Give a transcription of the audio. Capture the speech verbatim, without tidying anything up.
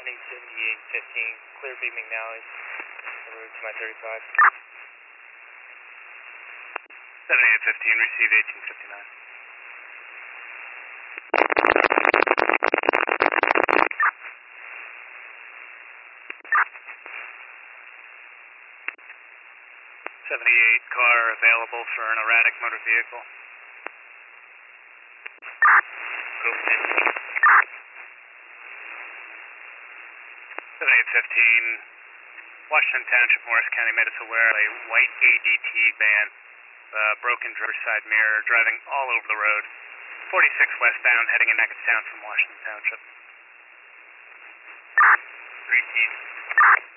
County seventy-eight fifteen, clear beaming now is en route to my thirty-five. seventy-eight fifteen, received eighteen fifty-nine. seventy-eight, car available for an erratic motor vehicle. seventy-eight fifteen, Washington Township, Morris County made us aware of a white A D T van, uh, broken driver's side mirror, driving all over the road. forty-six westbound, heading in Hackettstown from Washington Township. three teams.